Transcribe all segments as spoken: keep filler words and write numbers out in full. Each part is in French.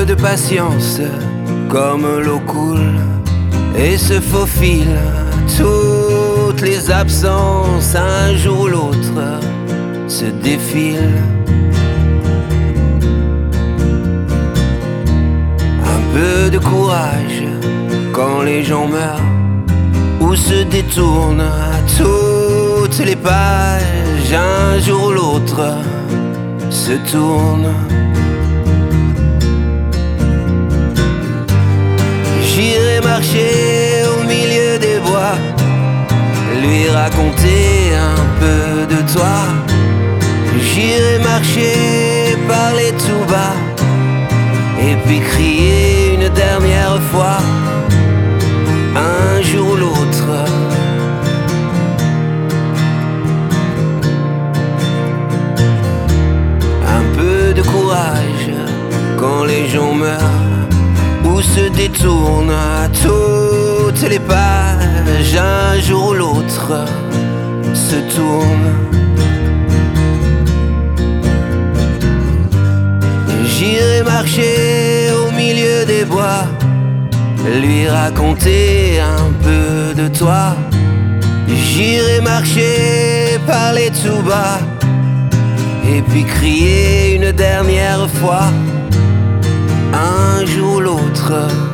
de patience, comme l'eau coule et se faufile toutes les absences, un jour ou l'autre se défilent. Un peu de courage quand les gens meurent ou se détournent toutes les pages, un jour ou l'autre se tournent. J'irai marcher au milieu des bois, lui raconter un peu de toi. J'irai marcher, parler tout bas, et puis crier une dernière fois, un jour ou l'autre. Un peu de courage quand les gens meurent ou se détournent toutes les pages, un jour ou l'autre se tourne. J'irai marcher au milieu des bois, lui raconter un peu de toi. J'irai marcher, parler tout bas, et puis crier une dernière fois, un jour ou l'autre.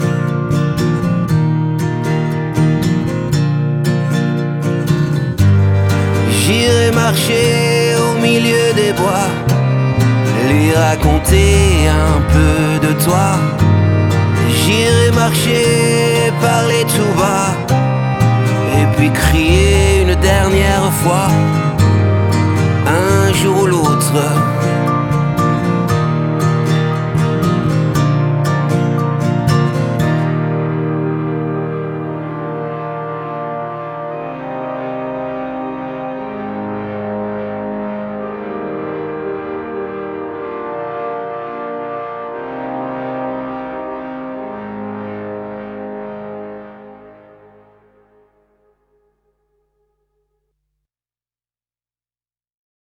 J'irai marcher au milieu des bois, lui raconter un peu de toi. J'irai marcher, parler tout bas, et puis crier une dernière fois,